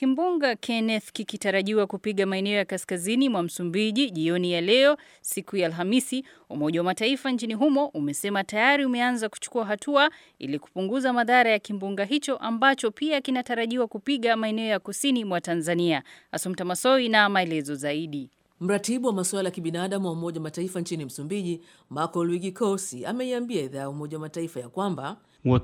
Kimbunga Kenneth kikitarajiwa kupiga maeneo ya kaskazini mwa Msumbiji jioni ya leo siku ya Alhamisi, Umoja wa Mataifa nchini humo umesema tayari umeanza kuchukua hatua ili kupunguza madhara ya kimbunga hicho ambacho pia kinatarajiwa kupiga maeneo ya kusini mwa Tanzania. Assumpta Massoi na maelezo zaidi. Mratibu wa masuala ya kibinadamu wa Umoja wa Mataifa nchini Msumbiji, Marco Luigi Corsi, ameiambia idhaa ya Umoja wa Mataifa ya kwamba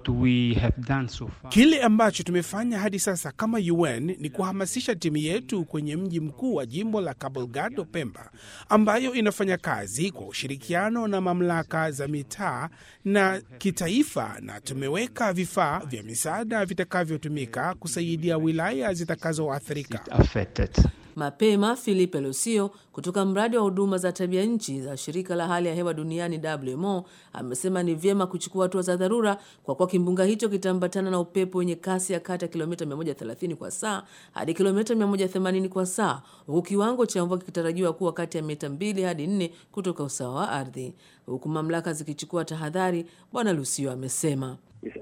kile ambacho tumefanya hadi sasa kama UN ni kuhamasisha timu yetu kwenye mji mkuu wa jimbo la Cabo Delgado, Pemba, ambayo inafanya kazi kwa ushirikiano na mamlaka za mitaa na kitaifa, na tumeweka vifaa vya misaada vitakavyotumika kusaidia wilaya zitakazoathirika. Mapema, Filipe Lucio kutoka mradi wa huduma za tabia nchi za shirika la hali ya hewa duniani WMO amesema ni vyema kuchukua hatua za dharura kwa kuwa kimbunga hicho kitaambatana na upepo wenye kasi ya kati ya kilomita 130 kwa saa hadi kilomita 180 kwa saa, huku kiwango cha mvua kikitarajiwa kuwa kati ya mita 2 hadi 4 kutoka usawa wa ardhi, huku mamlaka zikichukua tahadhari. Bwana Lucio amesema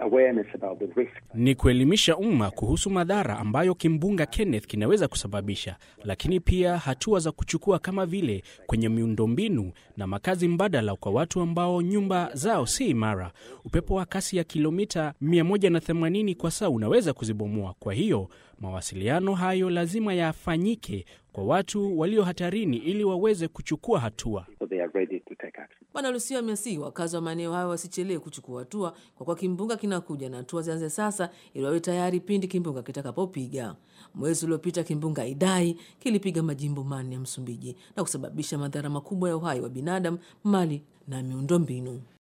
ni kuelimisha umma kuhusu madhara ambayo kimbunga Kenneth kinaweza kusababisha, lakini pia hatua za kuchukua kama vile kwenye miundombinu na makazi mbadala kwa watu ambao nyumba zao si imara. Upepo wa kasi ya kilomita 180 kwa saa unaweza kuzibomoa. Kwa hiyo mawasiliano hayo lazima yafanyike kwa watu walio hatarini ili waweze kuchukua hatua. Bwana Lucio amesihi wakazi wa maeneo hayo wasichelewe kuchukua hatua kwa kuwa kimbunga kinakuja na hatua zianze sasa ili wawe tayari pindi kimbunga kitakapopiga. Mwezi uliopita kimbunga Idai kilipiga majimbo 4 ya Msumbiji na kusababisha madhara makubwa ya uhai wa binadamu, mali na miundombinu.